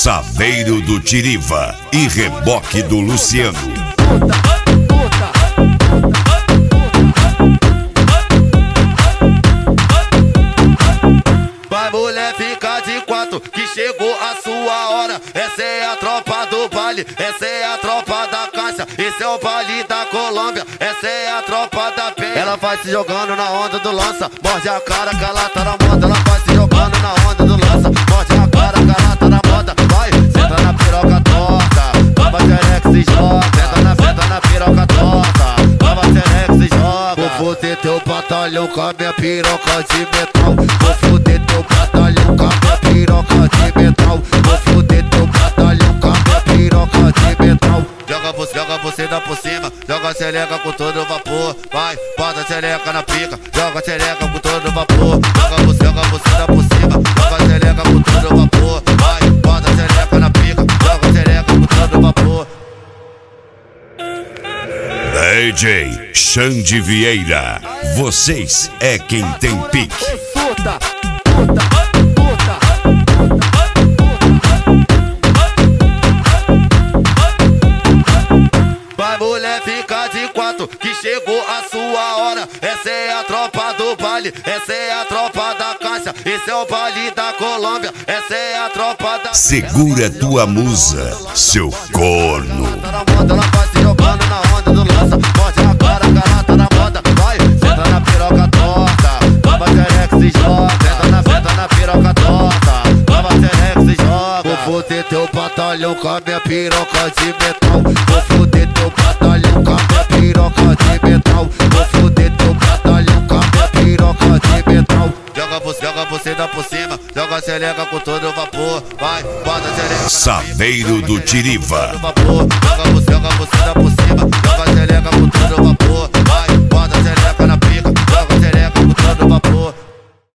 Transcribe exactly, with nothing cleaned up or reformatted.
Saveiro do Tiriva e Reboque do Luciano. Vai mulher, fica de quatro, que chegou a sua hora. Essa é a tropa do baile, essa é a tropa da caixa. Esse é o baile da Colômbia, essa é a tropa da penha. Ela vai se jogando na onda do lança, morde a cara que ela tá na moda. Ela vai se jogando na onda do lança, morde a cara que ela tá na moda. Vai, senta na piroca torta, baba xereca se joga. Senta na, senta na piroca torta, baba xereca se joga. Vou foder teu batalhão com a minha piroca de metal. Vou foder teu batalhão com a minha piroca de metal. Vou foder teu batalhão com a minha piroca de metal. Joga você, joga você dá por cima, joga a xereca com todo vapor. Vai, bota a xereca na pica, joga a xereca com todo vapor. Joga você, joga você dá por cima, joga a xereca com todo vapor. Vai, bota a xereca na pica, joga a xereca com todo vapor. D J Xande Vieira, vocês é quem tem pique. Vai mulher, fica de quatro, que chegou a sua hora. Essa é a tropa do baile, essa é a tropa da caixa. Esse é o baile da Colômbia, essa é a tropa da... Segura tua musa, seu corno. Ela vai se jogando na onda do lança, morde a cara que ela tá na moda. Vai, senta na piroca torta, baba xereca se joga. Senta na, senta na piroca torta, baba xereca se joga. Vou foder teu batalhão com a minha piroca de metal. Vou foder teu batalhão com a minha piroca de metal. Vou foder teu batalhão com a minha piroca de metal. Joga você, joga você dá por cima, joga a xereca com todo vapor. Vai, bota a xereca. Saveiro do Tiriva. Joga você, joga você dá por cima.